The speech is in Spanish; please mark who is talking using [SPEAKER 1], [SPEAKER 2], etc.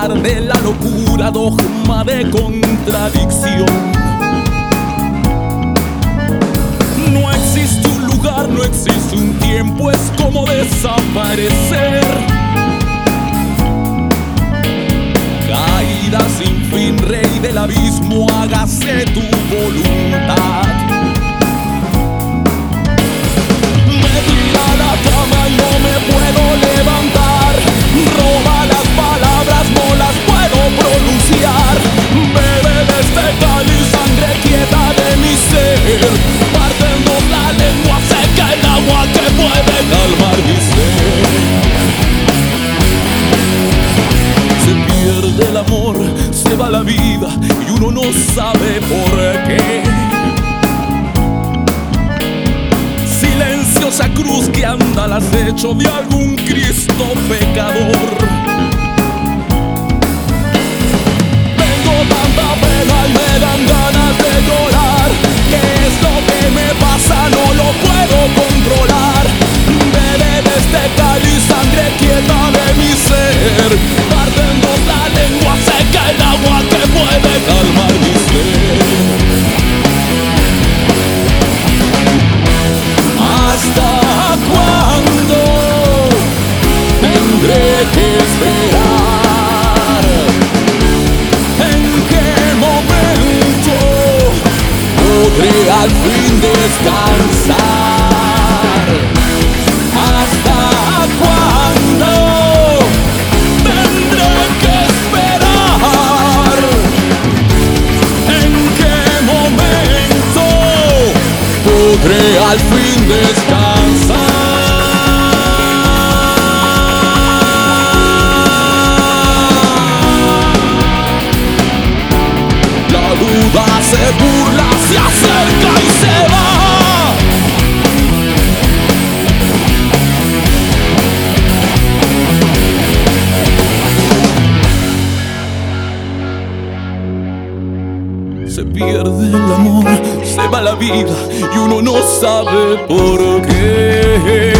[SPEAKER 1] lugar de la locura, dogma de contradicción. No existe un lugar, no existe un tiempo, es como desaparecer. Caída sin fin, rey del abismo, hágase tu voluntad. Me tira a la cama y no me puedo levantar. Roba las palabras, no las puedo pronunciar. Bebe de este cáliz, sangre quieta de mi ser. Pártenos la lengua, seca el agua que puede calmar mi ser. Se pierde el amor, se va la vida y uno no sabe por qué. Silenciosa cruz que anda al acecho de algún Cristo pecador. Tengo tanta pena y me dan ganas de llorar. ¿Qué es lo que me pasa? No lo puedo controlar. Bebe de este cáliz, sangre quieta de mi ser. Pártenos la lengua, seca el agua que puede calmar mi ser. ¿Hasta cuándo tendré que esperar? ¿En qué momento podré al fin descansar? ¿Hasta cuándo tendré que esperar? ¿En qué momento podré al fin descansar? La duda se burla, se acerca y se va. Se pierde el amor, se va la vida y uno no sabe por qué.